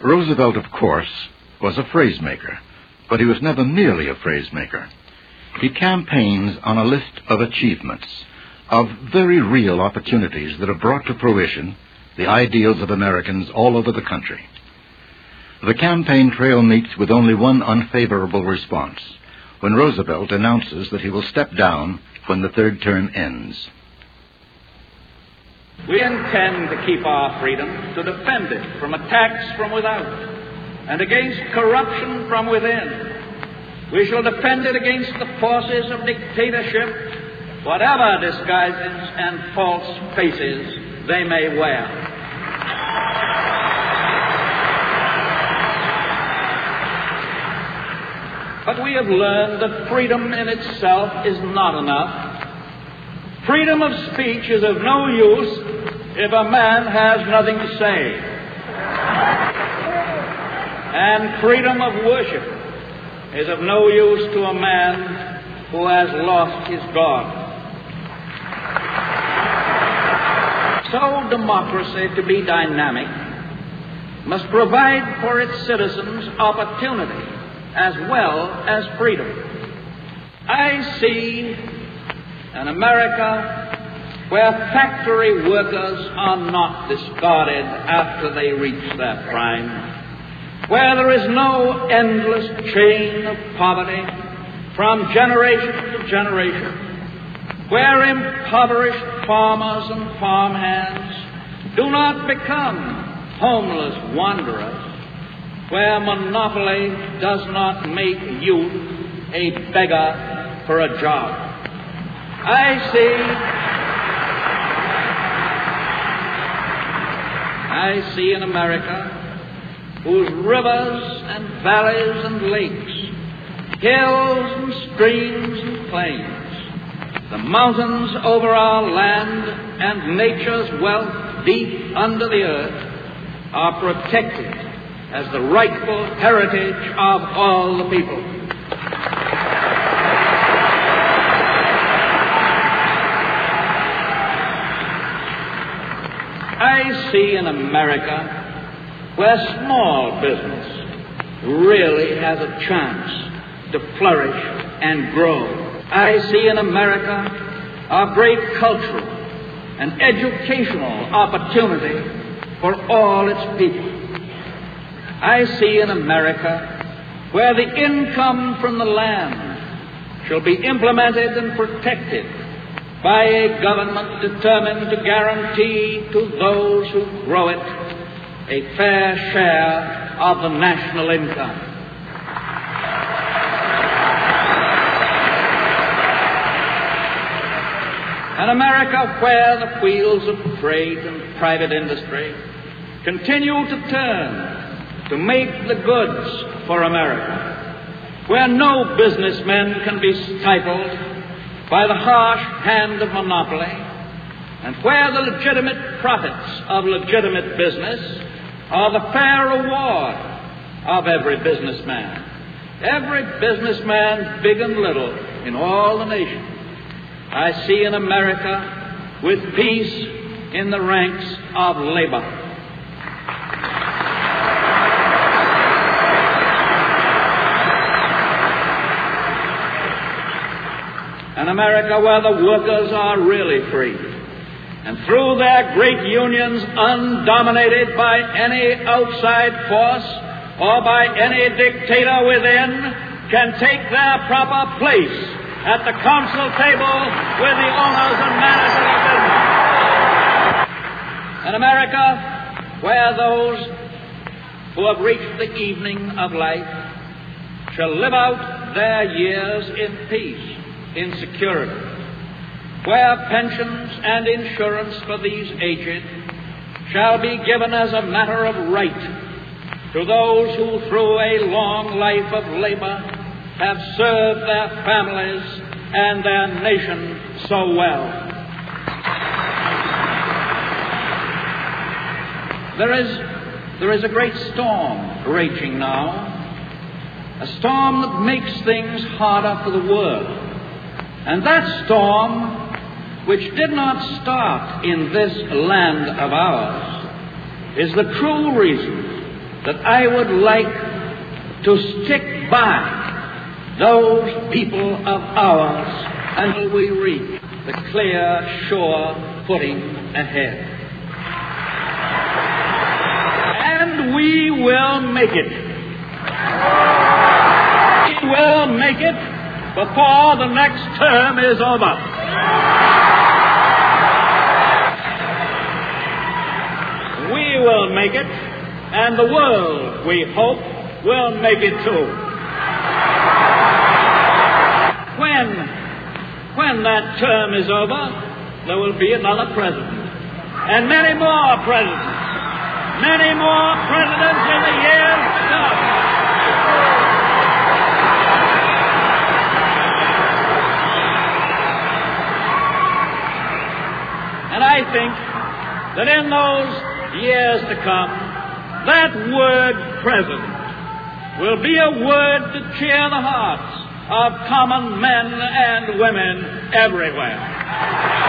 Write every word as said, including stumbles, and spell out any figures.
Roosevelt, of course, was a phrase-maker, but he was never merely a phrase-maker. He campaigns on a list of achievements, of very real opportunities that have brought to fruition the ideals of Americans all over the country. The campaign trail meets with only one unfavorable response, when Roosevelt announces that he will step down when the third term ends. We intend to keep our freedom, to defend it from attacks from without and against corruption from within. We shall defend it against the forces of dictatorship, whatever disguises and false faces they may wear. But we have learned that freedom in itself is not enough. Freedom of speech is of no use if a man has nothing to say. And freedom of worship is of no use to a man who has lost his God. So democracy, to be dynamic, must provide for its citizens opportunity as well as freedom. I see an America where factory workers are not discarded after they reach their prime, where there is no endless chain of poverty from generation to generation, where impoverished farmers and farmhands do not become homeless wanderers, where monopoly does not make youth a beggar for a job. I see, I see an America whose rivers and valleys and lakes, hills and streams and plains, the mountains over our land and nature's wealth deep under the earth are protected as the rightful heritage of all the people. I see in America where small business really has a chance to flourish and grow. I see in America a great cultural and educational opportunity for all its people. I see in America where the income from the land shall be implemented and protected by a government determined to guarantee to those who grow it a fair share of the national income. An America where the wheels of trade and private industry continue to turn to make the goods for America, where no businessmen can be stifled by the harsh hand of monopoly, and where the legitimate profits of legitimate business are the fair reward of every businessman. Every businessman, big and little, in all the nation. I see an America with peace in the ranks of labor. An America where the workers are really free, and through their great unions undominated by any outside force or by any dictator within, can take their proper place at the council table with the owners and managers of business. An America where those who have reached the evening of life shall live out their years in peace, in security, where pensions and insurance for these aged shall be given as a matter of right to those who through a long life of labor have served their families and their nation so well. There is, there is a great storm raging now, a storm that makes things harder for the world. And that storm, which did not start in this land of ours, is the true reason that I would like to stick by those people of ours until we reach the clear, sure footing ahead. And we will make it. We will make it before the next term is over. We will make it, and the world, we hope, will make it too. When, when that term is over, there will be another president, and many more presidents, many more presidents in the years to come. And I think that in those years to come, that word president will be a word to cheer the hearts of common men and women everywhere.